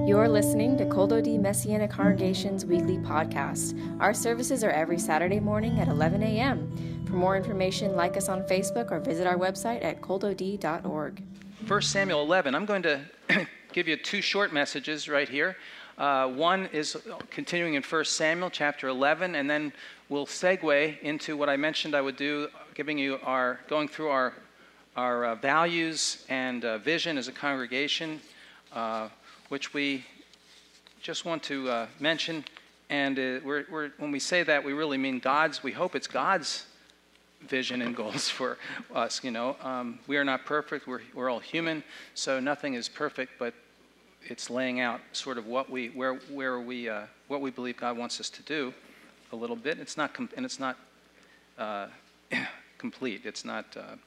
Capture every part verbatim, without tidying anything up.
You're listening to Kol Dodi Messianic Congregation's weekly podcast. Our services are every Saturday morning at eleven a.m. For more information, like us on Facebook or visit our website at kol dodi dot org. First Samuel eleven. I'm going to give you two short messages right here. Uh, one is continuing in First Samuel chapter eleven, and then we'll segue into what I mentioned I would do, giving you our, going through our, our uh, values and uh, vision as a congregation, uh, which we just want to uh, mention. And uh, we're, we're, when we say that, we really mean God's. We hope it's God's vision and goals for us. You know, um, we are not perfect. We're we're all human, so nothing is perfect. But it's laying out sort of what we where where we uh, what we believe God wants us to do, a little bit. It's not com- and it's not uh, complete. It's not. Uh,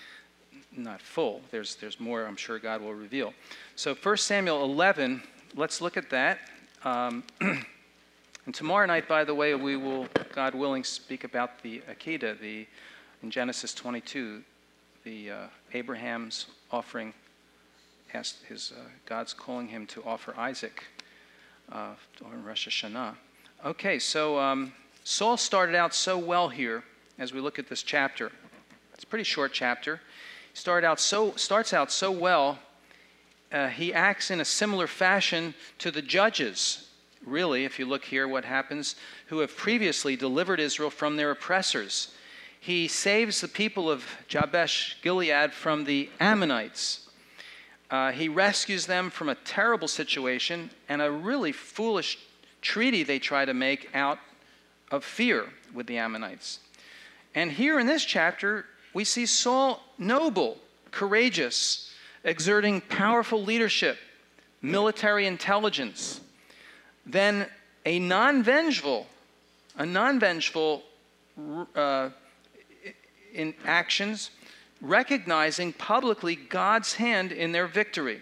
not full. There's there's more I'm sure God will reveal. So First Samuel eleven, let's look at that. Um, and tomorrow night, by the way, we will, God willing, speak about the Akedah, the in Genesis twenty-two, the uh, Abraham's offering, asked his uh, God's calling him to offer Isaac uh, on Rosh Hashanah. Okay, so um, Saul started out so well here as we look at this chapter. It's a pretty short chapter. Start out so, starts out so well, uh, he acts in a similar fashion to the judges, really, if you look here what happens, who have previously delivered Israel from their oppressors. He saves the people of Jabesh Gilead from the Ammonites. Uh, he rescues them from a terrible situation and a really foolish treaty they try to make out of fear with the Ammonites. And here in this chapter, we see Saul noble, courageous, exerting powerful leadership, military intelligence. Then a non-vengeful, a non-vengeful uh, in actions, recognizing publicly God's hand in their victory.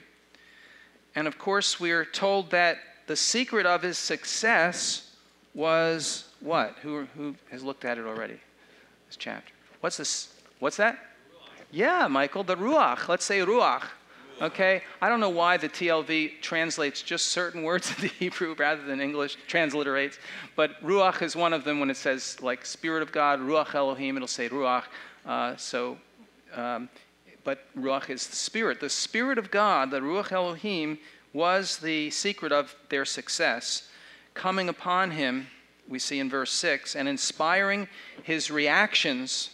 And of course, we are told that the secret of his success was what? Who, who has looked at it already? This chapter. What's this? What's that? Yeah, Michael, the Ruach. Let's say Ruach. Okay? I don't know why the T L V translates just certain words of the Hebrew rather than English, transliterates. But Ruach is one of them when it says, like, Spirit of God, Ruach Elohim, it'll say Ruach. Uh, so, um, but Ruach is the Spirit. The Spirit of God, the Ruach Elohim, was the secret of their success. Coming upon him, we see in verse six, and inspiring his reactions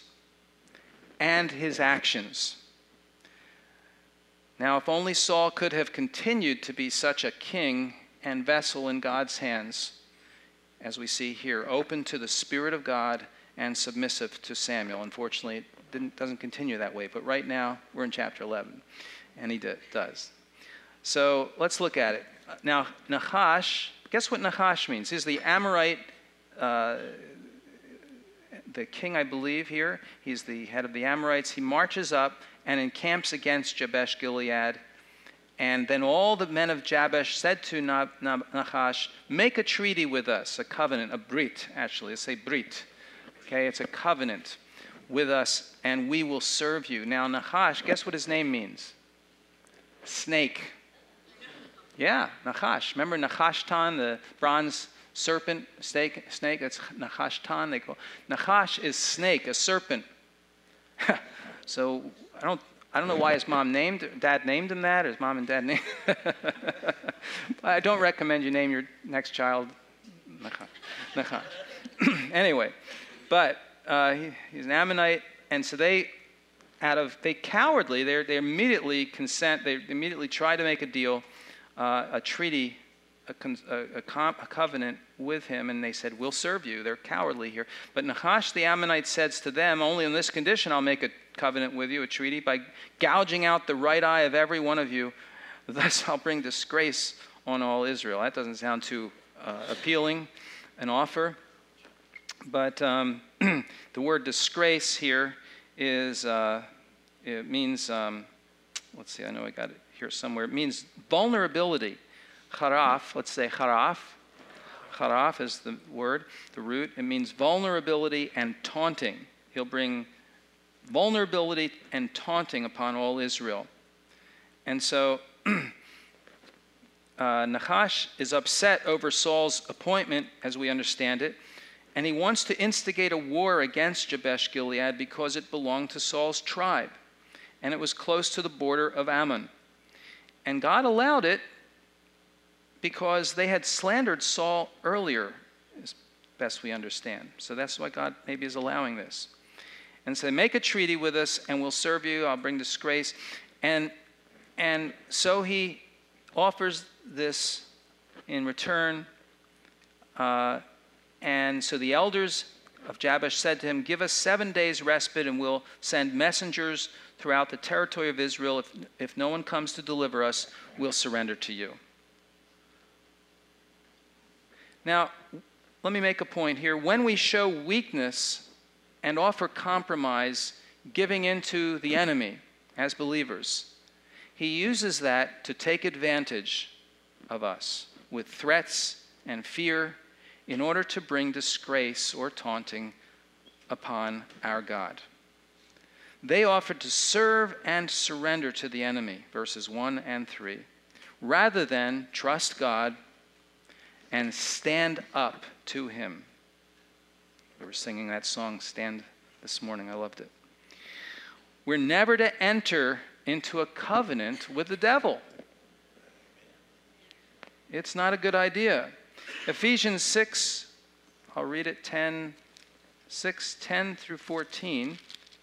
and his actions. Now, if only Saul could have continued to be such a king and vessel in God's hands, as we see here, open to the Spirit of God and submissive to Samuel. Unfortunately, it didn't, doesn't continue that way, but right now we're in chapter eleven, and he d- does. So let's look at it. Now, Nahash, guess what Nahash means? He's the Amorite uh, the king, I believe, here. He's the head of the Amorites. He marches up and encamps against Jabesh Gilead. And then all the men of Jabesh said to Nahash, make a treaty with us, a covenant, a brit, actually. Let's say brit. Okay, it's a covenant with us, and we will serve you. Now, Nahash, guess what his name means? Snake. Yeah, Nahash. Remember Nahashtan, the bronze serpent, snake, snake, that's Nahashtan, they call. Nahash is snake, a serpent. So I don't I don't know why his mom named, dad named him that, or his mom and dad named I don't recommend you name your next child Nahash. Nahash. Anyway, but uh, he, he's an Ammonite, and so they, out of, they cowardly, they they immediately consent, they immediately try to make a deal, uh, a treaty, A, a, a, com, a covenant with him, and they said, we'll serve you. They're cowardly here. But Nahash the Ammonite says to them, only on this condition I'll make a covenant with you, a treaty, by gouging out the right eye of every one of you. Thus I'll bring disgrace on all Israel. That doesn't sound too uh, appealing, an offer. But um, the word disgrace here is, uh, it means, um, let's see, I know I got it here somewhere. It means vulnerability. Charaf, let's say charaf. Charaf is the word, the root. It means vulnerability and taunting. He'll bring vulnerability and taunting upon all Israel. And so uh, Nahash is upset over Saul's appointment, as we understand it, and he wants to instigate a war against Jabesh Gilead because it belonged to Saul's tribe, and it was close to the border of Ammon. And God allowed it because they had slandered Saul earlier, as best we understand. So that's why God maybe is allowing this. And say, make a treaty with us, and we'll serve you. I'll bring disgrace. And, and so he offers this in return. Uh, And so the elders of Jabesh said to him, give us seven days respite and we'll send messengers throughout the territory of Israel. If, if no one comes to deliver us, we'll surrender to you. Now, let me make a point here. When we show weakness and offer compromise, giving in to the enemy as believers, he uses that to take advantage of us with threats and fear in order to bring disgrace or taunting upon our God. They offered to serve and surrender to the enemy, verses one and three, rather than trust God and stand up to him. We were singing that song, Stand, this morning. I loved it. We're never to enter into a covenant with the devil. It's not a good idea. Ephesians six, I'll read it, ten, six, ten through fourteen.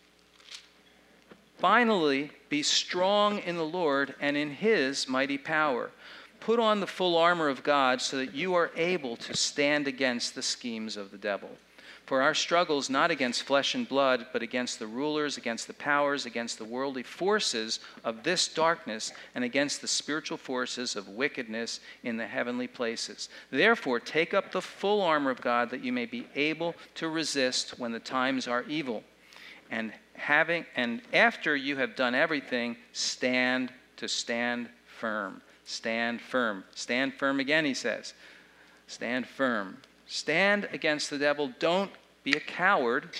Finally, be strong in the Lord and in his mighty power. Put on the full armor of God so that you are able to stand against the schemes of the devil. For our struggle is not against flesh and blood, but against the rulers, against the powers, against the worldly forces of this darkness, and against the spiritual forces of wickedness in the heavenly places. Therefore, take up the full armor of God that you may be able to resist when the times are evil. And having and after you have done everything, stand to stand firm. Stand firm. Stand firm again, he says. Stand firm. Stand against the devil. Don't be a coward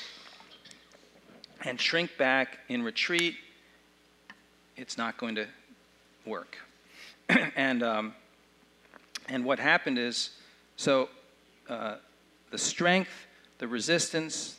and shrink back in retreat. It's not going to work. and um, and what happened is, so uh, the strength, the resistance,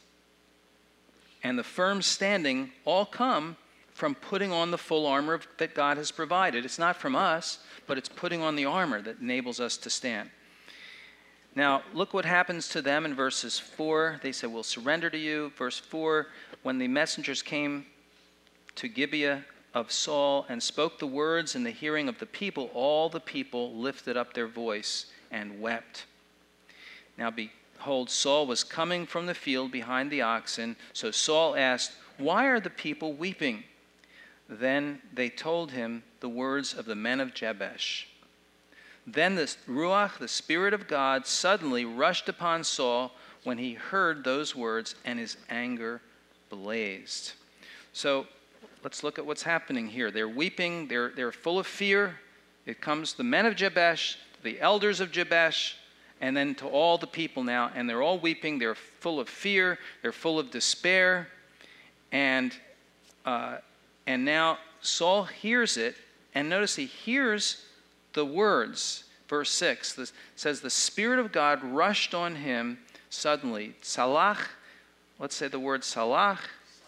and the firm standing all come from putting on the full armor that God has provided. It's not from us, but it's putting on the armor that enables us to stand. Now, look what happens to them in verses four. They said, we'll surrender to you. Verse four, when the messengers came to Gibeah of Saul and spoke the words in the hearing of the people, all the people lifted up their voice and wept. Now, behold, Saul was coming from the field behind the oxen. So Saul asked, why are the people weeping? Then they told him the words of the men of Jabesh. Then the Ruach, the Spirit of God, suddenly rushed upon Saul when he heard those words, and his anger blazed. So let's look at what's happening here. They're weeping. They're, they're full of fear. It comes the men of Jabesh, the elders of Jabesh, and then to all the people now. And they're all weeping. They're full of fear. They're full of despair. And, uh, and now Saul hears it. And notice he hears the words. Verse six this says, the Spirit of God rushed on him suddenly. Salach, let's say the word salach.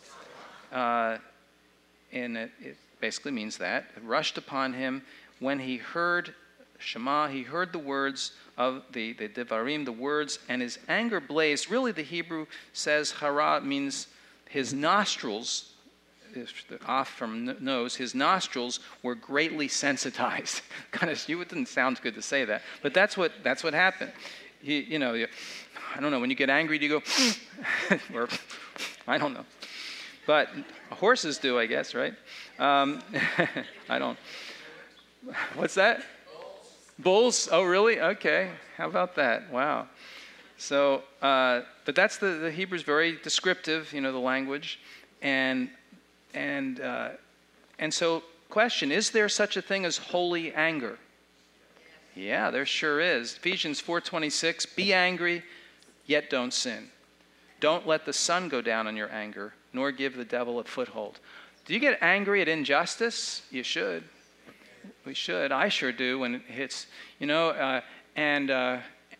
Uh, and it, it basically means that. It rushed upon him when he heard Shema, he heard the words of the, the Devarim, the words, and his anger blazed. Really, the Hebrew says hara means his nostrils, off from nose, his nostrils were greatly sensitized. kind of, it didn't sound good to say that, but that's what that's what happened. He, you know, you, I don't know. When you get angry, do you go, or I don't know, but horses do, I guess, right? Um, I don't. What's that? Bulls. Oh, really? Okay. How about that? Wow. So, uh, but that's the the Hebrew's very descriptive. You know, the language, and. And uh, and so, question, is there such a thing as holy anger? Yeah, there sure is. Ephesians four twenty-six, be angry, yet don't sin. Don't let the sun go down on your anger, nor give the devil a foothold. Do you get angry at injustice? You should. We should. I sure do when it hits, you know, uh, and uh,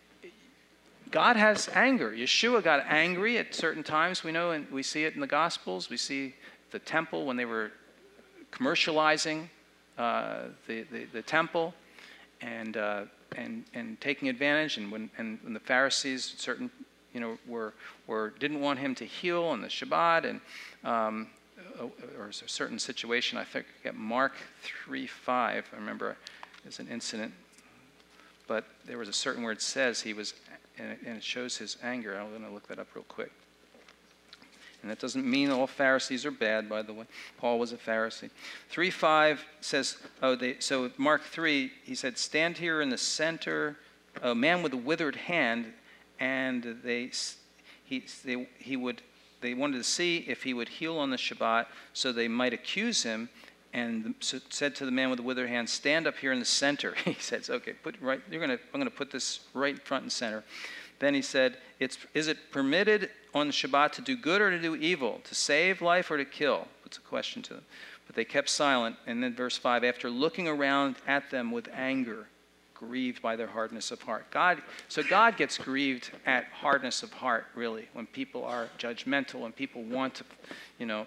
God has anger. Yeshua got angry at certain times. We know, and we see it in the Gospels. We see the temple when they were commercializing uh, the, the the temple, and uh, and and taking advantage. And when and when the Pharisees, certain, you know, were were didn't want him to heal on the Shabbat, and um, or a certain situation. I think at Mark three five. I remember there's an incident, but there was a certain where it says he was. And it, and it shows his anger. I'm going to look that up real quick. And that doesn't mean all Pharisees are bad, by the way. Paul was a Pharisee. three five says, oh, they, so Mark three, he said, stand here in the center, a man with a withered hand, and they, he, they, he would, they wanted to see if he would heal on the Shabbat, so they might accuse him. And said to the man with the withered hand, stand up here in the center. He says, okay, put right, you're gonna, I'm going to put this right front and center. Then he said, it's, is it permitted on the Shabbat to do good or to do evil, to save life or to kill? Puts a question to them. But they kept silent. And then verse five, after looking around at them with anger, grieved by their hardness of heart. God, so God gets grieved at hardness of heart, really, when people are judgmental, when people want to, you know,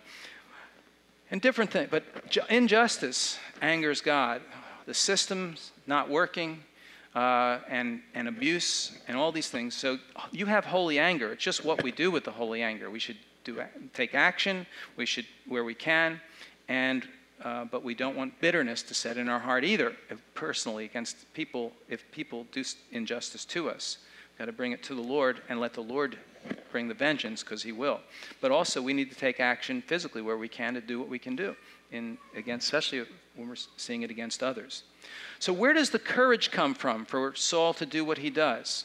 and different things. But injustice angers God. The system's not working, uh, and, and abuse, and all these things. So you have holy anger. It's just what we do with the holy anger. We should do take action. We should, where we can, and uh, but we don't want bitterness to set in our heart either, if personally, against people, if people do injustice to us. We've got to bring it to the Lord and let the Lord bring the vengeance, because he will. But also we need to take action physically where we can to do what we can do, in against, especially when we're seeing it against others. So where does the courage come from for Saul to do what he does?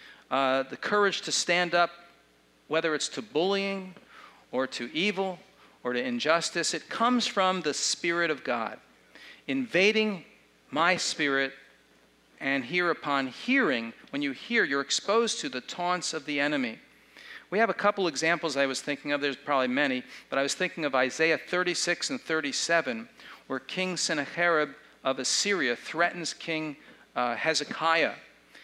Uh, the courage to stand up, whether it's to bullying or to evil or to injustice, it comes from the Spirit of God invading my spirit. And here, upon hearing, when you hear, you're exposed to the taunts of the enemy. We have a couple examples I was thinking of. There's probably many, but I was thinking of Isaiah thirty-six and thirty-seven, where King Sennacherib of Assyria threatens King uh, Hezekiah.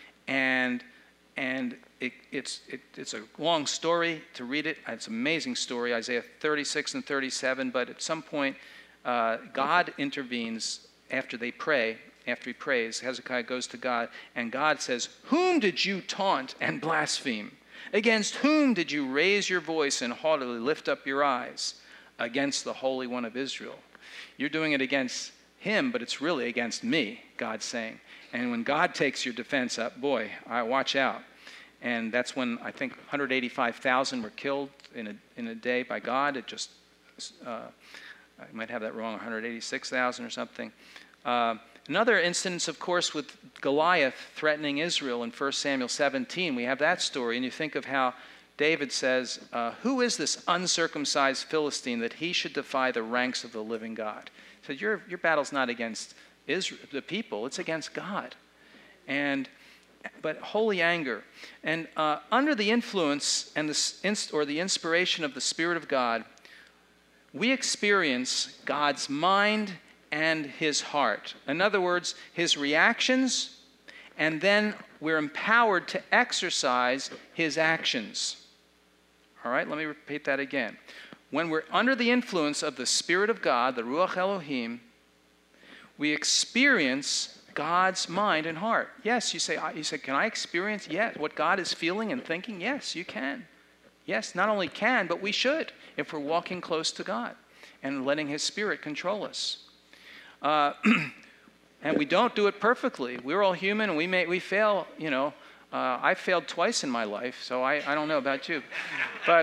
And, and it, it's, it, it's a long story to read it. It's an amazing story, Isaiah thirty-six and thirty-seven. But at some point, uh, God intervenes after they pray. After he prays, Hezekiah goes to God, and God says, whom did you taunt and blaspheme? Against whom did you raise your voice and haughtily lift up your eyes? Against the Holy One of Israel. You're doing it against him, but it's really against me, God's saying. And when God takes your defense up, boy, I watch out. And that's when I think one hundred eighty-five thousand were killed in a, in a day by God. It just, uh, I might have that wrong, one hundred eighty-six thousand or something. Uh, Another instance, of course, with Goliath threatening Israel in First Samuel seventeen. We have that story, and you think of how David says, uh, who is this uncircumcised Philistine that he should defy the ranks of the living God? He said, your, your battle's not against Israel, the people, it's against God. And, but holy anger. And uh, under the influence and the, or the inspiration of the Spirit of God, we experience God's mind and his heart. In other words, his reactions, and then we're empowered to exercise his actions. All right, let me repeat that again. When we're under the influence of the Spirit of God, the Ruach Elohim, we experience God's mind and heart. Yes, you say, you say, can I experience, yes, what God is feeling and thinking? Yes, you can. Yes, not only can, but we should, if we're walking close to God and letting his Spirit control us. Uh, and we don't do it perfectly. We're all human, and we may we fail. You know, uh, I failed twice in my life, so I, I don't know about you, but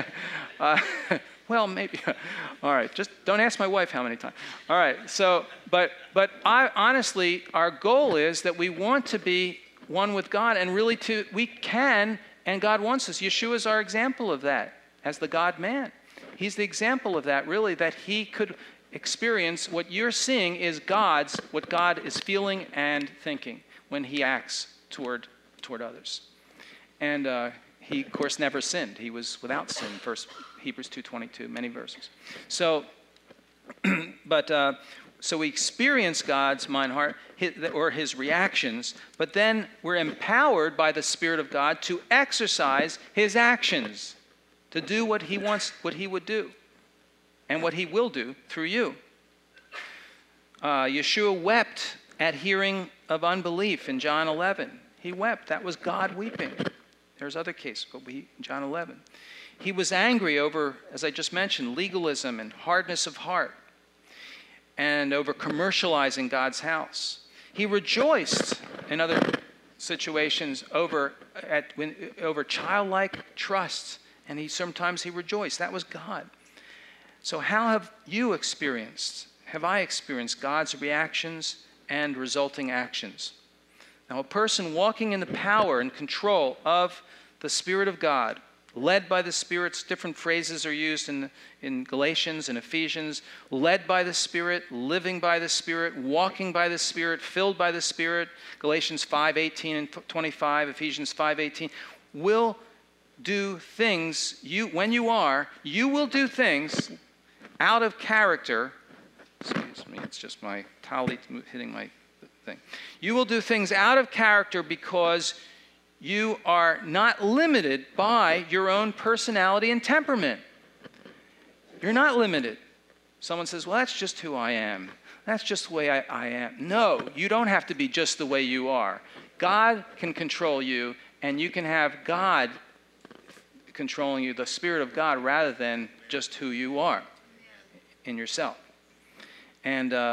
uh, well, maybe. All right, just don't ask my wife how many times. All right, so but but I honestly, our goal is that we want to be one with God, and really to we can, and God wants us. Yeshua is our example of that as the God-man. He's the example of that, really, that he could experience what you're seeing is God's, what God is feeling and thinking when he acts toward toward others. And uh, he, of course, never sinned. He was without sin, First Hebrews two twenty-two, many verses. So, but uh, so we experience God's mind, heart, or his reactions, but then we're empowered by the Spirit of God to exercise his actions, to do what he wants, what he would do, and what he will do through you. Uh, Yeshua wept at hearing of unbelief in John eleven. He wept. That was God weeping. There's other cases, but we, John eleven. He was angry over, as I just mentioned, legalism and hardness of heart, and over commercializing God's house. He rejoiced in other situations over, at, when, over childlike trust, and he sometimes he rejoiced. That was God. So how have you experienced, have I experienced God's reactions and resulting actions? Now, a person walking in the power and control of the Spirit of God, led by the Spirit, different phrases are used in, in Galatians and Ephesians, led by the Spirit, living by the Spirit, walking by the Spirit, filled by the Spirit, Galatians five eighteen and twenty-five, Ephesians five eighteen, will do things, you, when you are, you will do things out of character. Excuse me, it's just my tally hitting my thing. You will do things out of character because you are not limited by your own personality and temperament. You're not limited. Someone says, well, that's just who I am. That's just the way I, I am. No, you don't have to be just the way you are. God can control you, and you can have God controlling you, the Spirit of God, rather than just who you are in yourself. And, uh,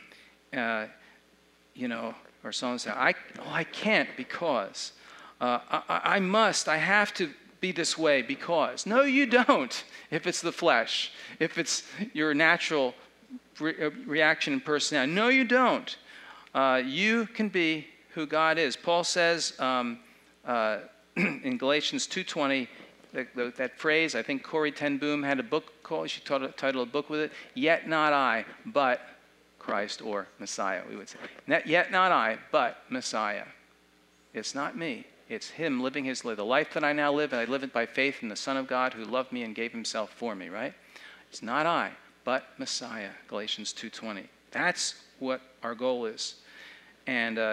uh, you know, or someone said, I, oh, I can't because... Uh, I, I must, I have to be this way because. No, you don't, if it's the flesh, if it's your natural re- reaction and personality. No, you don't. Uh, you can be who God is. Paul says um, uh, in Galatians two twenty, that, that phrase, I think Corrie ten Boom had a book called, she titled a book with it, Yet Not I, But Christ, or Messiah, we would say. Yet not I, but Messiah. It's not me. It's him living his life. The life that I now live, and I live it by faith in the Son of God who loved me and gave himself for me, right? It's not I, but Messiah, Galatians two twenty. That's what our goal is. And uh,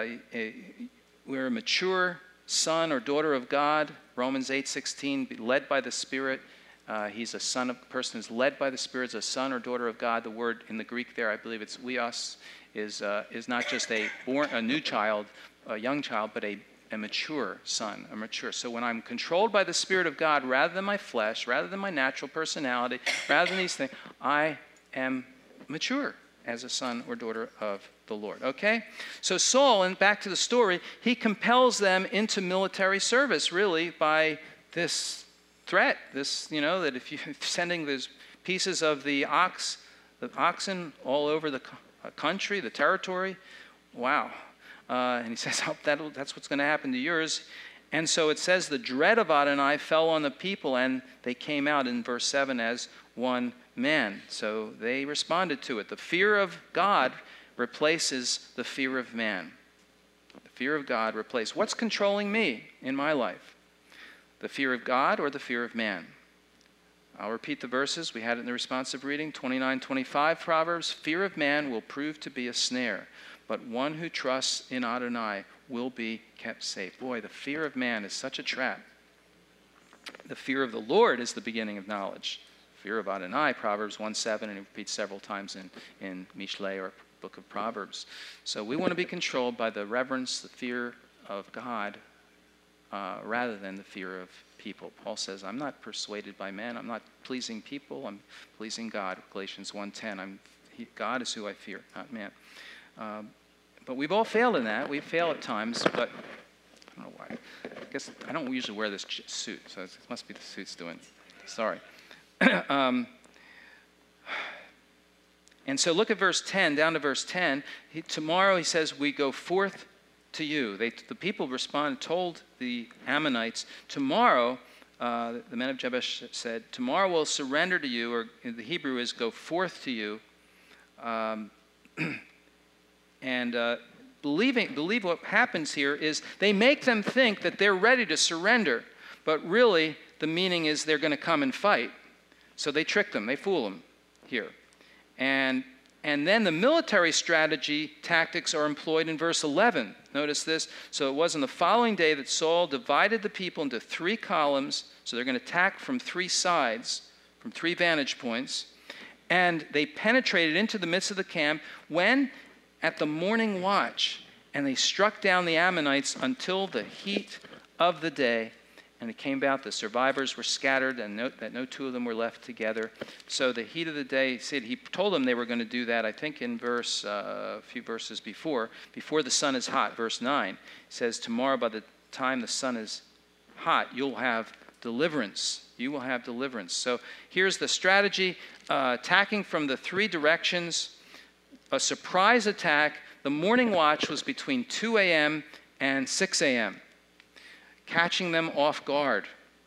we're a mature son or daughter of God, Romans eight sixteen, led by the Spirit. Uh, he's a son of a person who's led by the Spirit, is a son or daughter of God. The word in the Greek there, I believe it's weos, is, uh, is not just a born, a new child, a young child, but a a mature son, a mature. So when I'm controlled by the Spirit of God rather than my flesh, rather than my natural personality, rather than these things, I am mature as a son or daughter of the Lord. Okay? So Saul, and back to the story, he compels them into military service, really, by this threat, this, you know, that if you're sending those pieces of the ox, the oxen all over the country, the territory, wow. Uh, and he says, oh, that, that's what's going to happen to yours. And so it says the dread of Adonai fell on the people, and they came out in verse seven as one man. So they responded to it. The fear of God replaces the fear of man. The fear of God replaces. What's controlling me in my life? The fear of God or the fear of man? I'll repeat the verses. We had it in the responsive reading, twenty-nine twenty-five Proverbs. Fear of man will prove to be a snare, but one who trusts in Adonai will be kept safe. Boy, the fear of man is such a trap. The fear of the Lord is the beginning of knowledge. Fear of Adonai, Proverbs one seven, and it repeats several times in, in Mishlei, or book of Proverbs. So we want to be controlled by the reverence, the fear of God, uh, rather than the fear of people. Paul says, I'm not persuaded by men. I'm not pleasing people. I'm pleasing God. Galatians one ten, I'm, he, God is who I fear, not man. Um, but we've all failed in that. We fail at times, but I don't know why. I guess I don't usually wear this suit, so it must be the suit's doing. Sorry. um, and so look at verse ten, down to verse ten. He, tomorrow, he says, we go forth to you. They, the people responded, told the Ammonites, tomorrow, uh, the men of Jabesh said, tomorrow we'll surrender to you, or in the Hebrew is go forth to you. Um, And uh, believing, believe what happens here is they make them think that they're ready to surrender, but really the meaning is they're going to come and fight. So they trick them, they fool them here. And And then the military strategy tactics are employed in verse eleven. Notice this. So it was on the following day that Saul divided the people into three columns. So they're going to attack from three sides, from three vantage points. And they penetrated into the midst of the camp when at the morning watch, and they struck down the Ammonites until the heat of the day. And it came about the survivors were scattered, and no, that no two of them were left together. So the heat of the day, he said, he told them they were going to do that, I think in verse, uh, a few verses before, before the sun is hot, verse nine. He says, tomorrow by the time the sun is hot, you'll have deliverance. You will have deliverance. So here's the strategy, uh, attacking from the three directions, a surprise attack. The morning watch was between two a.m. and six a.m., catching them off guard.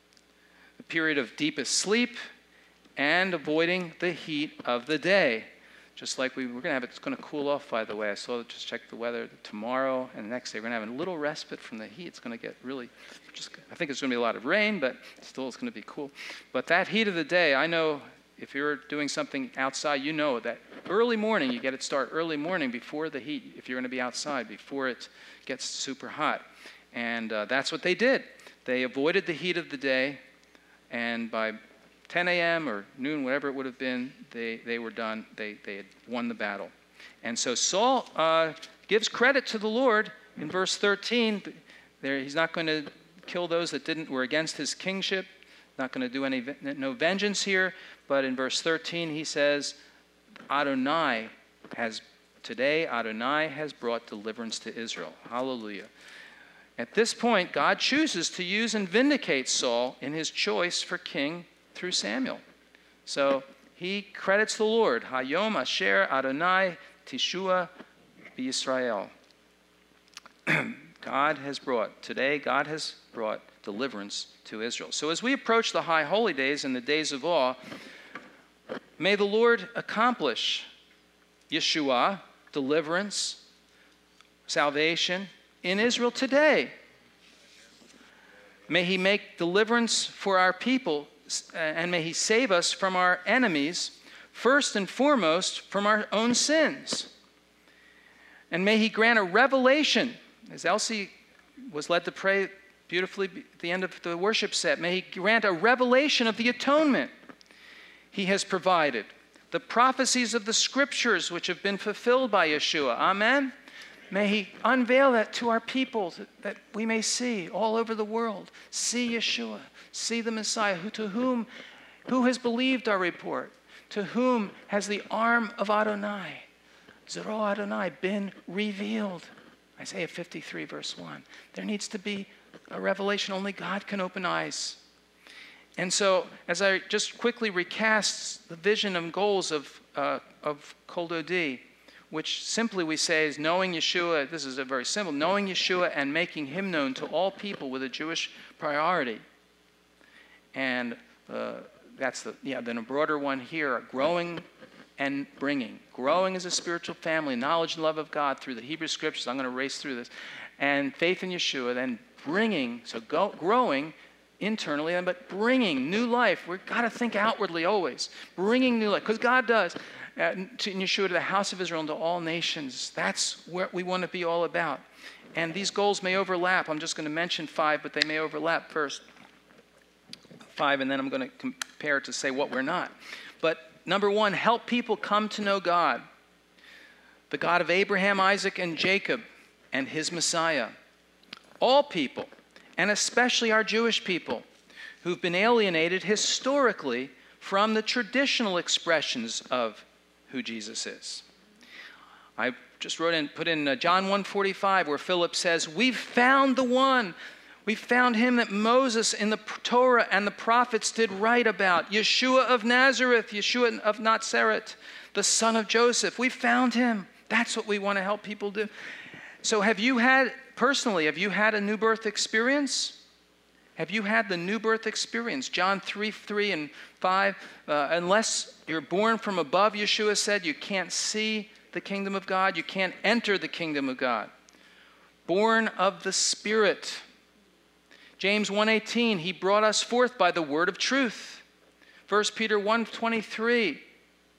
A period of deepest sleep and avoiding the heat of the day. Just like we, we're going to have it, it's going to cool off, by the way. I saw, just check the weather tomorrow and the next day. We're going to have a little respite from the heat. It's going to get really, just, I think it's going to be a lot of rain, but still it's going to be cool. But that heat of the day, I know if you're doing something outside, you know that early morning, you get it start early morning before the heat, if you're going to be outside, before it gets super hot. And uh, that's what they did. They avoided the heat of the day, and by ten a.m. or noon, whatever it would have been, they, they were done. They, they had won the battle. And so Saul uh, gives credit to the Lord in verse thirteen. There, he's not going to kill those that didn't were against his kingship, not going to do any no vengeance here. But in verse thirteen, he says, Adonai has, today Adonai has brought deliverance to Israel. Hallelujah. At this point, God chooses to use and vindicate Saul in his choice for king through Samuel. So he credits the Lord. Hayom asher Adonai tishua b'Yisrael. God has brought, today God has brought deliverance to Israel. So as we approach the high holy days and the days of awe, may the Lord accomplish Yeshua, deliverance, salvation, in Israel today. May he make deliverance for our people, and may he save us from our enemies, first and foremost from our own sins. And may he grant a revelation, as Elsie was led to pray beautifully at the end of the worship set, may he grant a revelation of the atonement he has provided, the prophecies of the scriptures which have been fulfilled by Yeshua. Amen? May he unveil that to our people, that, that we may see all over the world. See Yeshua, see the Messiah, who, to whom, who has believed our report, to whom has the arm of Adonai, Zero Adonai, been revealed. Isaiah fifty-three, verse one. There needs to be a revelation. Only God can open eyes. And so, as I just quickly recast the vision and goals of, uh, of Kol Dodi, which simply we say is knowing Yeshua, this is a very simple, knowing Yeshua and making him known to all people with a Jewish priority. And uh, that's the, yeah, then a broader one here, growing and bringing. Growing as a spiritual family, knowledge and love of God through the Hebrew Scriptures. I'm going to race through this. And faith in Yeshua, then bringing, so go, growing internally, but bringing new life. We've got to think outwardly always. Bringing new life, because God does. Uh, to Yeshua, to the house of Israel, and to all nations. That's what we want to be all about. And these goals may overlap. I'm just going to mention five, but they may overlap first. Five, and then I'm going to compare to say what we're not. But number one, help people come to know God, the God of Abraham, Isaac, and Jacob, and his Messiah. All people, and especially our Jewish people, who've been alienated historically from the traditional expressions of who Jesus is. I just wrote in, put in uh, John one forty-five, where Philip says, we've found the one. We found him that Moses in the Torah and the prophets did write about. Yeshua of Nazareth, Yeshua of Nazareth, the son of Joseph. We found him. That's what we want to help people do. So have you had, personally, have you had a new birth experience? Have you had the new birth experience? John three, three and five, uh, unless you're born from above, Yeshua said, you can't see the kingdom of God. You can't enter the kingdom of God. Born of the Spirit. James one eighteen, he brought us forth by the word of truth. First Peter one twenty-three,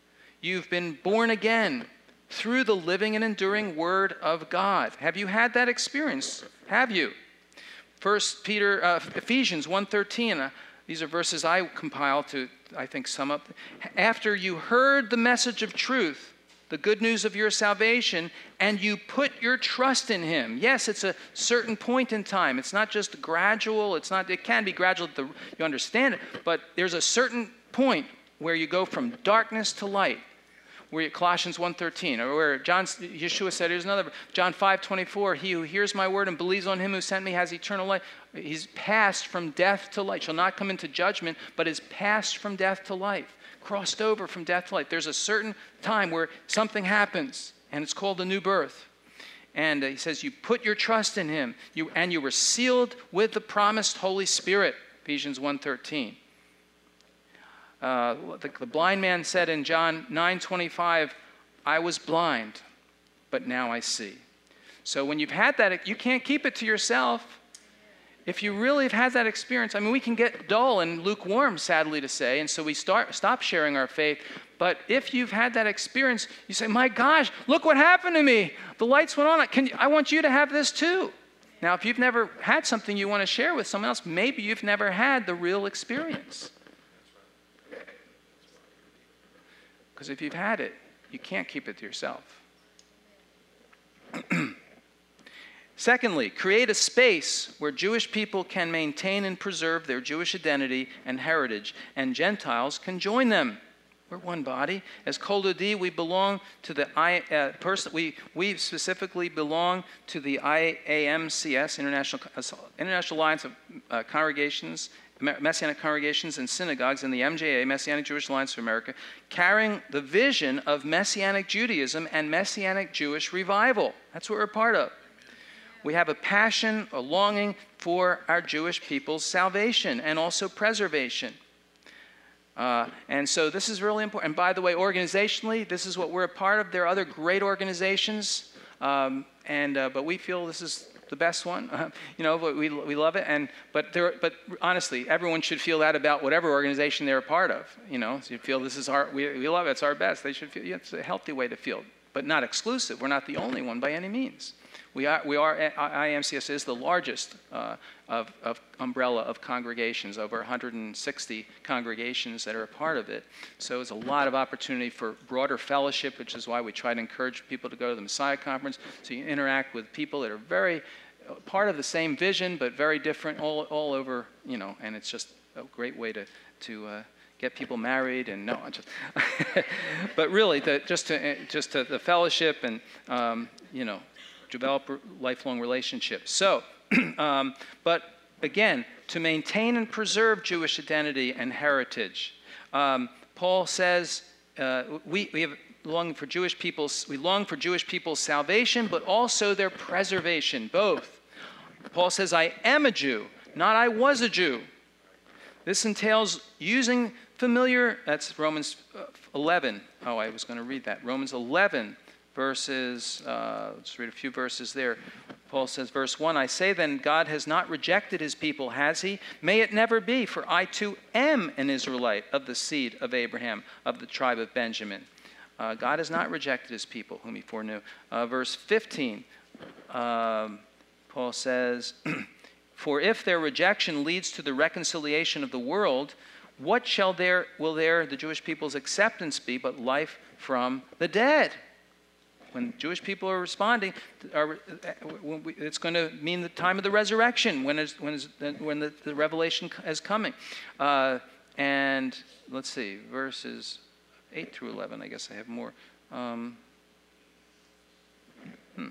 you've been born again through the living and enduring Word of God. Have you had that experience? Have you? First Peter, uh, Ephesians one thirteen, uh, these are verses I compiled to, I think, sum up. After you heard the message of truth, the good news of your salvation, and you put your trust in Him. Yes, it's a certain point in time. It's not just gradual. It's not. It can be gradual. The, you understand it, but there's a certain point where you go from darkness to light. Where Colossians one thirteen, or where John, Yeshua said, here's another, John five twenty-four, he who hears my word and believes on him who sent me has eternal life. He's passed from death to life, shall not come into judgment, but is passed from death to life, crossed over from death to life. There's a certain time where something happens, and it's called a new birth. And uh, he says, you put your trust in him, you, and you were sealed with the promised Holy Spirit, Ephesians one thirteen. Uh, the, the blind man said in John nine twenty-five, I was blind, but now I see. So when you've had that, you can't keep it to yourself. If you really have had that experience, I mean, we can get dull and lukewarm, sadly to say, and so we start stop sharing our faith. But if you've had that experience, you say, my gosh, look what happened to me. The lights went on. Can, I want you to have this too. Now, if you've never had something you want to share with someone else, maybe you've never had the real experience. Because if you've had it, you can't keep it to yourself. Secondly, create a space where Jewish people can maintain and preserve their Jewish identity and heritage, and Gentiles can join them. We're one body. As Kol Dodi, we belong to the I, uh, person. We we specifically belong to the I A M C S, International uh, International Alliance of uh, Congregations. Messianic Congregations and Synagogues, and the M J A, Messianic Jewish Alliance for America, carrying the vision of Messianic Judaism and Messianic Jewish revival. That's what we're a part of. We have a passion, a longing for our Jewish people's salvation and also preservation. Uh, and so this is really important. And by the way, organizationally, this is what we're a part of. There are other great organizations, um, and uh, but we feel this is the best one, uh, you know, we, we love it. And but there, but honestly, everyone should feel that about whatever organization they're a part of. You know, so you feel this is our, we, we love it, it's our best. They should feel, yeah, it's a healthy way to feel, but not exclusive. We're not the only one by any means. We are, we are I A M C S is the largest uh, of, of umbrella of congregations, over one hundred sixty congregations that are a part of it. So it's a lot of opportunity for broader fellowship, which is why we try to encourage people to go to the Messiah Conference, so you interact with people that are very part of the same vision, but very different all, all over, you know, and it's just a great way to, to uh, get people married and no, just but really the, just to just to the fellowship and, um, you know, develop lifelong relationships. So, um, but again, to maintain and preserve Jewish identity and heritage, um, Paul says uh, we, we have longing for Jewish people's, we long for Jewish people's salvation, but also their preservation, both. Paul says, I am a Jew, not I was a Jew. This entails using familiar, that's Romans eleven. Oh, I was going to read that. Romans eleven, verses, uh, let's read a few verses there. Paul says, verse one, I say then, God has not rejected his people, has he? May it never be, for I too am an Israelite of the seed of Abraham, of the tribe of Benjamin. Uh, God has not rejected his people, whom he foreknew. Uh, verse fifteen, um, Paul says, for if their rejection leads to the reconciliation of the world, what shall their, will their, the Jewish people's acceptance be but life from the dead? When Jewish people are responding, are, it's going to mean the time of the resurrection, when, is, when, is, when the, the revelation is coming. Uh, and let's see, verses eight through eleven, I guess I have more. Um, hmm.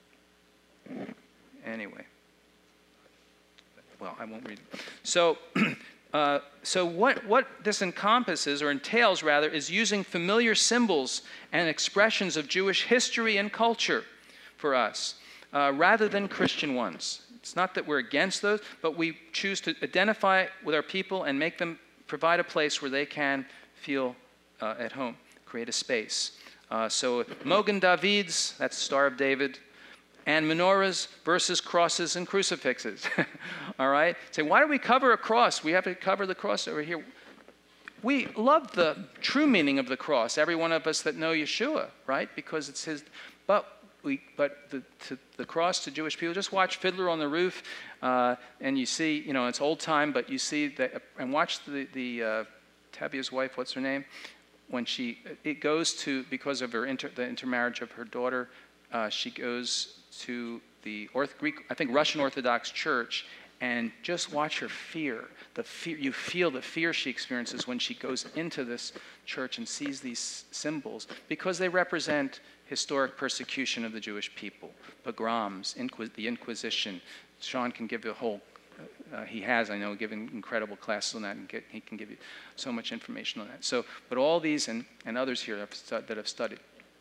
Anyway. Well, I won't read it. So, uh, so what, what this encompasses, or entails rather, is using familiar symbols and expressions of Jewish history and culture for us, uh, rather than Christian ones. It's not that we're against those, but we choose to identify with our people and make them provide a place where they can feel uh, at home, create a space. Uh, so Mogen Davids, that's Star of David, and menorahs versus crosses and crucifixes. All right? Say, why do we cover a cross? We have to cover the cross over here. we love the true meaning of the cross, every one of us that know Yeshua, right? Because it's his, but we, but the, to, the cross to Jewish people, just watch Fiddler on the Roof, uh, and you see, you know, it's old time, but you see that, and watch the, the uh, Tabia's wife, what's her name? When she, it goes to, because of her inter, the intermarriage of her daughter, uh, she goes to the Orth, Greek, I think Russian Orthodox Church, and just watch her fear. The fear, you feel the fear she experiences when she goes into this church and sees these symbols, because they represent historic persecution of the Jewish people, pogroms, Inquis the Inquisition. Sean can give you a whole, uh, he has, I know, given incredible classes on that, and get, he can give you so much information on that. So, but all these and, and others here have stu- that have studied.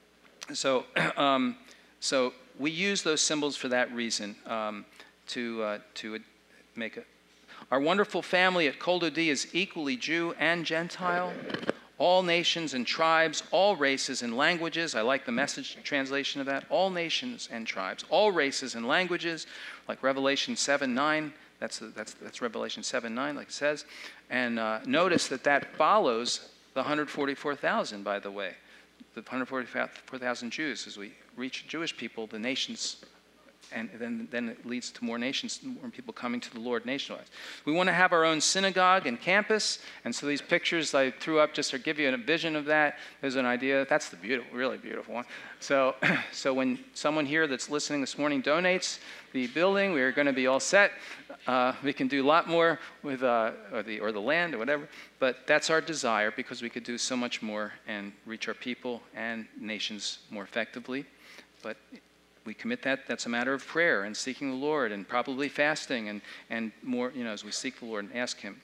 So, um, so we use those symbols for that reason, um, to, uh, to make a, our wonderful family at Kol Dodi is equally Jew and Gentile, all nations and tribes, all races and languages. I like the Message translation of that. All nations and tribes, all races and languages, like Revelation seven nine. That's, that's, that's Revelation seven nine, like it says. And uh, notice that that follows the one hundred forty-four thousand, by the way. The one hundred forty-four thousand Jews. As we reach Jewish people, the nations, and then, then it leads to more nations, more people coming to the Lord nationwide. We want to have our own synagogue and campus, and so these pictures I threw up just to give you a vision of that. There's an idea. That's the beautiful, really beautiful one. So, so when someone here that's listening this morning donates the building, we are going to be all set. Uh, we can do a lot more with uh, or the or the land or whatever, but that's our desire, because we could do so much more and reach our people and nations more effectively. But we commit that. That's a matter of prayer and seeking the Lord, and probably fasting, and, and more, you know, as we seek the Lord and ask him.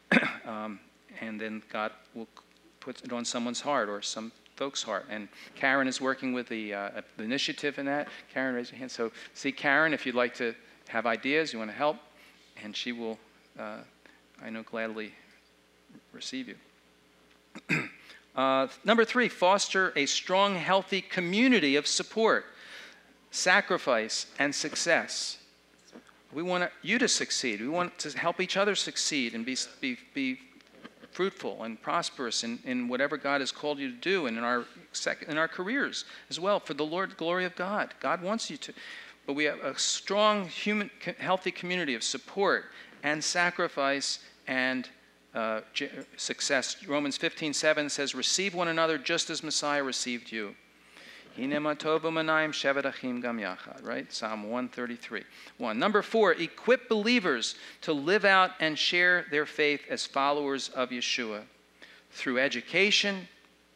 um, and then God will put it on someone's heart or some folks' heart. And Karen is working with the, uh, the initiative in that. Karen, raise your hand. So see Karen if you'd like to have ideas, you want to help, and she will, uh, I know, gladly receive you. uh, number three, foster a strong, healthy community of support, sacrifice, and success. We want you to succeed. We want to help each other succeed and be, be, be fruitful and prosperous in, in whatever God has called you to do, and in our, in our careers as well, for the Lord, glory of God. God wants you to. But we have a strong, human, healthy community of support and sacrifice and uh, success. Romans fifteen seven says, receive one another just as Messiah received you. Right? Psalm one thirty-three. One. Number four, equip believers to live out and share their faith as followers of Yeshua through education.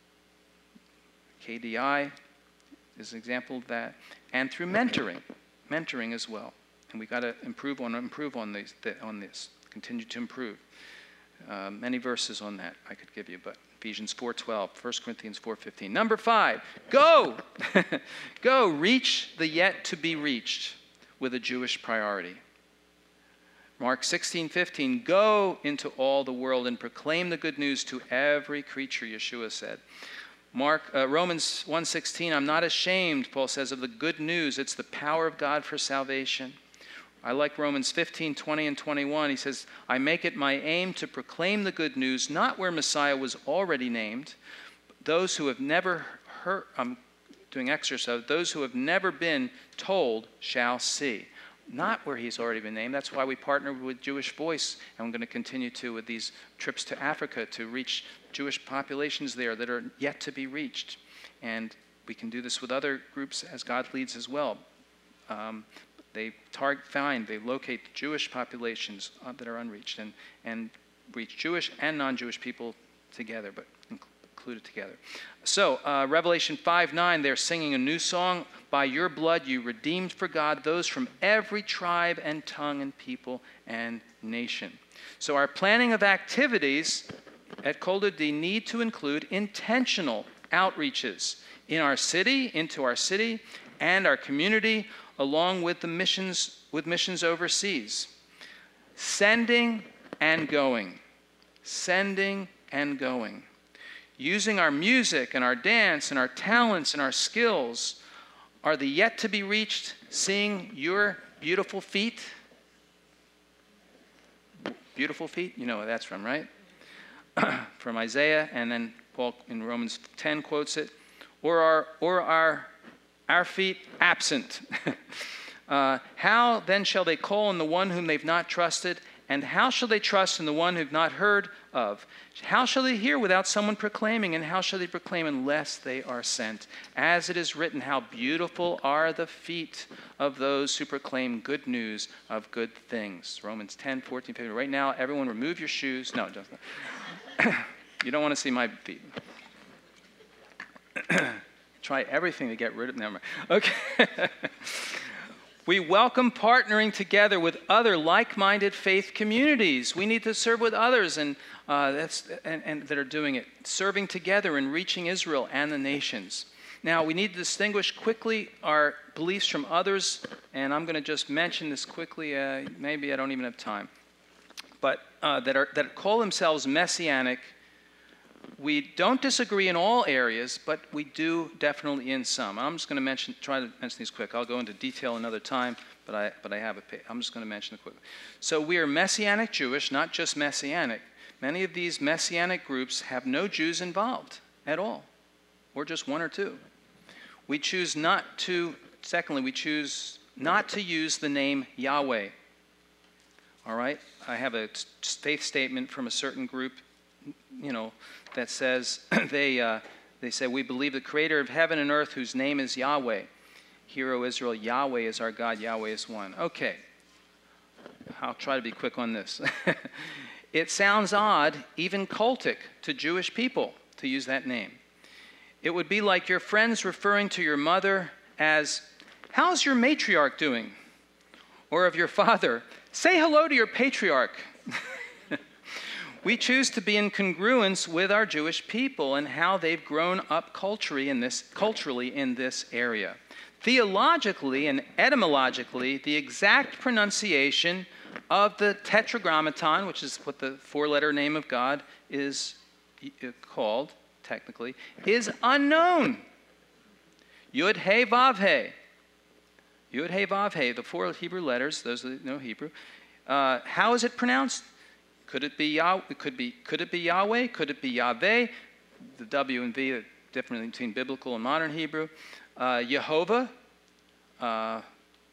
K D I is an example of that. And through mentoring. Mentoring as well. And we got to improve on improve on these on this. Continue to improve. Uh, many verses on that I could give you, but Ephesians four twelve, First Corinthians four fifteen. Number five, go! Go, reach the yet to be reached with a Jewish priority. Mark sixteen fifteen, go into all the world and proclaim the good news to every creature, Yeshua said. Mark, uh, Romans one sixteen, I'm not ashamed, Paul says, of the good news. It's the power of God for salvation. I like Romans fifteen, twenty, and twenty-one. He says, I make it my aim to proclaim the good news, not where Messiah was already named, but those who have never heard, I'm doing exercise, those who have never been told shall see. Not where he's already been named. That's why we partner with Jewish Voice, and we're going to continue to with these trips to Africa to reach Jewish populations there that are yet to be reached. And we can do this with other groups as God leads as well. Um, They target, find, they locate the Jewish populations uh, that are unreached, and, and reach Jewish and non-Jewish people together, but included together. So, uh, Revelation five nine, they're singing a new song. By your blood you redeemed for God those from every tribe and tongue and people and nation. So our planning of activities at Kol Dodi need to include intentional outreaches in our city, into our city, and our community, along with the missions, with missions overseas. Sending and going. Sending and going. Using our music and our dance and our talents and our skills are the yet to be reached, seeing your beautiful feet. Beautiful feet? You know where that's from, right? from Isaiah, and then Paul in Romans ten quotes it. Or are, or are our feet absent? uh, how then shall they call on the one whom they've not trusted? And how shall they trust in the one who've not heard of? How shall they hear without someone proclaiming? And how shall they proclaim unless they are sent? As it is written, how beautiful are the feet of those who proclaim good news of good things. Romans ten, fourteen, fifteen. Right now, everyone remove your shoes. No, don't. You don't want to see my feet. Try everything to get rid of them. Okay. We welcome partnering together with other like-minded faith communities. We need to serve with others and, uh, that's, and, and that are doing it, serving together and reaching Israel and the nations. Now, we need to distinguish quickly our beliefs from others, and I'm going to just mention this quickly. Uh, maybe I don't even have time. But uh, that, are, that call themselves Messianic. We don't disagree in all areas, but we do definitely in some. I'm just going to mention, try to mention these quick. I'll go into detail another time, but I, but I have it. I'm just going to mention it quickly. So we are Messianic Jewish, not just Messianic. Many of these Messianic groups have no Jews involved at all, or just one or two. We choose not to, secondly, we choose not to use the name Yahweh. All right? I have a faith statement from a certain group, you know, that says, they, uh, they say, we believe the creator of heaven and earth whose name is Yahweh. Hear, O Israel, Yahweh is our God, Yahweh is one. Okay, I'll try to be quick on this. It sounds odd, even cultic, to Jewish people to use that name. It would be like your friends referring to your mother as, how's your matriarch doing? Or of your father, say hello to your patriarch. We choose to be in congruence with our Jewish people and how they've grown up culturally in this, culturally in this area. Theologically and etymologically, the exact pronunciation of the Tetragrammaton, which is what the four-letter name of God is called, technically, is unknown. Yud He Vav He. Yud He Vav He, the four Hebrew letters, those that know Hebrew. Uh, how is it pronounced? Could it be Yahweh? Could be could it be Yahweh? Could it be Yahweh? The W and V are different between biblical and modern Hebrew. Uh, Jehovah. Uh,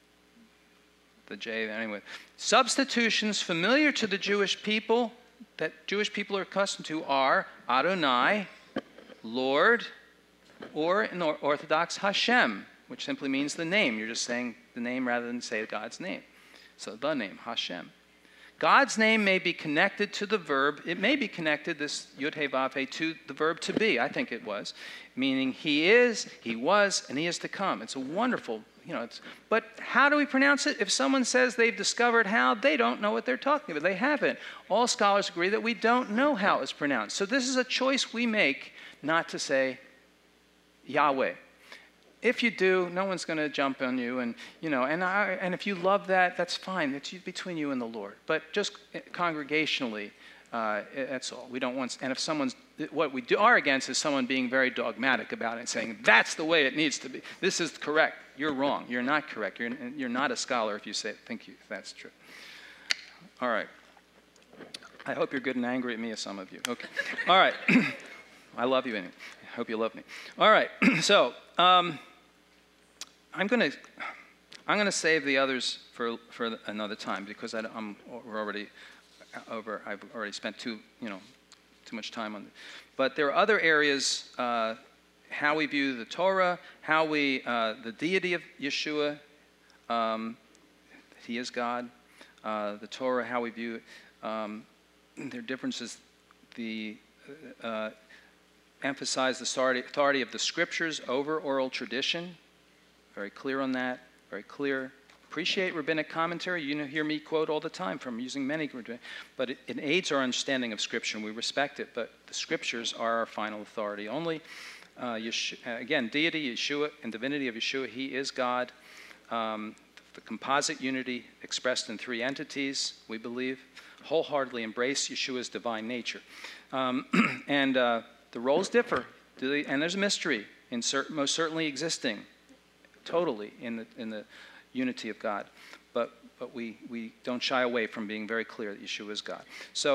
the J anyway. Substitutions familiar to the Jewish people that Jewish people are accustomed to are Adonai, Lord, or in Orthodox Hashem, which simply means the name. You're just saying the name rather than say God's name. So the name, Hashem. God's name may be connected to the verb. It may be connected, this Yud He Vav He, to the verb to be. I think it was. Meaning he is, he was, and he is to come. It's a wonderful, you know, it's, but how do we pronounce it? If someone says they've discovered how, they don't know what they're talking about. They haven't. All scholars agree that we don't know how it's pronounced. So this is a choice we make not to say Yahweh. If you do, no one's going to jump on you, and you know, and I, and if you love that, that's fine. It's between you and the Lord. But just congregationally, uh, that's all. We don't want. And if someone's, what we do, are against is someone being very dogmatic about it, and saying that's the way it needs to be. This is correct. You're wrong. You're not correct. You're you're not a scholar if you say think you that's true. All right. I hope you're good and angry at me, as some of you. Okay. All right. I love you anyway. I hope you love me. All right. So. Um, I'm going to I'm going to save the others for for another time because I, I'm we're already over. I've already spent too you know too much time on it. But there are other areas: uh, how we view the Torah, how we uh, the deity of Yeshua. Um, he is God. Uh, the Torah, how we view it. Um, there are differences. The uh, emphasize the authority of the Scriptures over oral tradition. Very clear on that, very clear. Appreciate rabbinic commentary. You hear me quote all the time from using many, but it, it aids our understanding of Scripture, and we respect it, but the Scriptures are our final authority. Only, uh, Yeshua, again, deity, Yeshua, and divinity of Yeshua, he is God. Um, the composite unity expressed in three entities, we believe, wholeheartedly embrace Yeshua's divine nature. Um, and uh, the roles differ, and there's a mystery, in certain, most certainly existing, totally in the in the unity of God, but but we we don't shy away from being very clear that Yeshua is God. So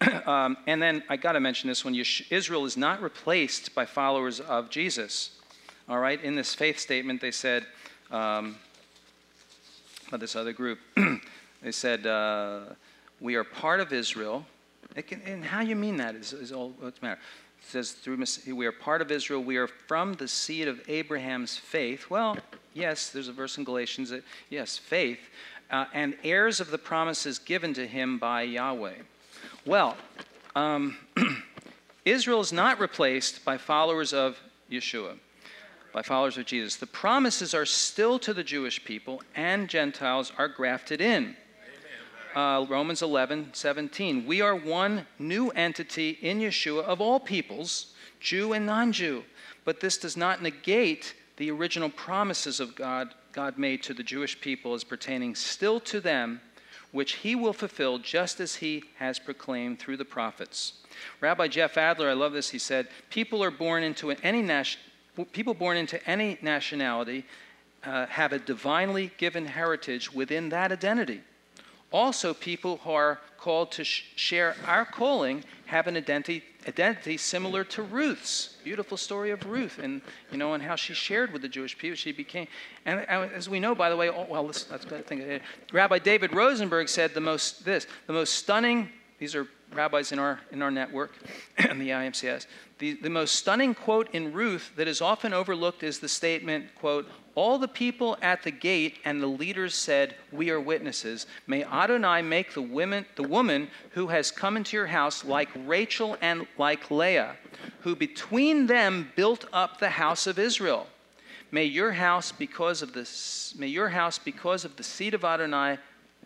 um, and then I got to mention this one. Israel is not replaced by followers of Jesus. All right? In this faith statement, they said, um, about this other group, they said, uh, we are part of Israel. It can, and how you mean that is, is all what's matter. It says, through, we are part of Israel. We are from the seed of Abraham's faith. Well, yes, there's a verse in Galatians that, yes, faith. Uh, and heirs of the promises given to him by Yahweh. Well, um, Israel is not replaced by followers of Yeshua, by followers of Jesus. The promises are still to the Jewish people, and Gentiles are grafted in. Uh, Romans eleven seventeen. We are one new entity in Yeshua of all peoples, Jew and non-Jew. But this does not negate the original promises of God, God made to the Jewish people as pertaining still to them, which he will fulfill just as he has proclaimed through the prophets. Rabbi Jeff Adler, I love this, he said, people are born into any nation, people born into any nationality uh, have a divinely given heritage within that identity. Also, people who are called to sh- share our calling have an identity, identity similar to Ruth's. Beautiful story of Ruth, and you know, and how she shared with the Jewish people. She became, and, and as we know, by the way, oh, well, let's, let's go think of it. Rabbi David Rosenberg said the most this, the most stunning. These are rabbis in our in our network, and the I M C S. The, the most stunning quote in Ruth that is often overlooked is the statement, quote, all the people at the gate and the leaders said, we are witnesses. May Adonai make the women, the woman who has come into your house like Rachel and like Leah, who between them built up the house of Israel. May your house, because of this, may your house, because of the seed of Adonai,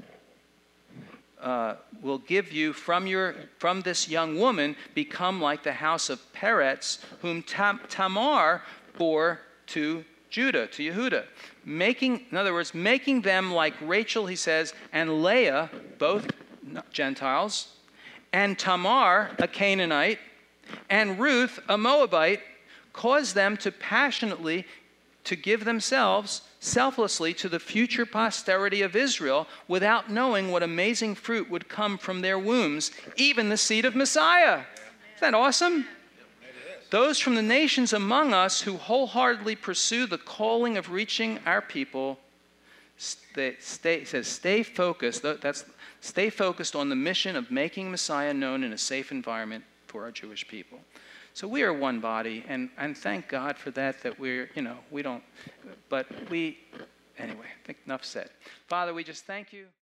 Uh, will give you from your from this young woman become like the house of Peretz, whom Tam- Tamar bore to Judah, to Yehuda, making, in other words, making them like Rachel, he says, and Leah, both Gentiles, and Tamar, a Canaanite, and Ruth, a Moabite, caused them to passionately to give themselves selflessly to the future posterity of Israel without knowing what amazing fruit would come from their wombs, even the seed of Messiah. Isn't that awesome? Those from the nations among us who wholeheartedly pursue the calling of reaching our people, stay, stay, it says, stay focused. That's, stay focused on the mission of making Messiah known in a safe environment for our Jewish people. So we are one body, and, and thank God for that, that we're, you know, we don't, but we, anyway, I think enough said. Father, we just thank you.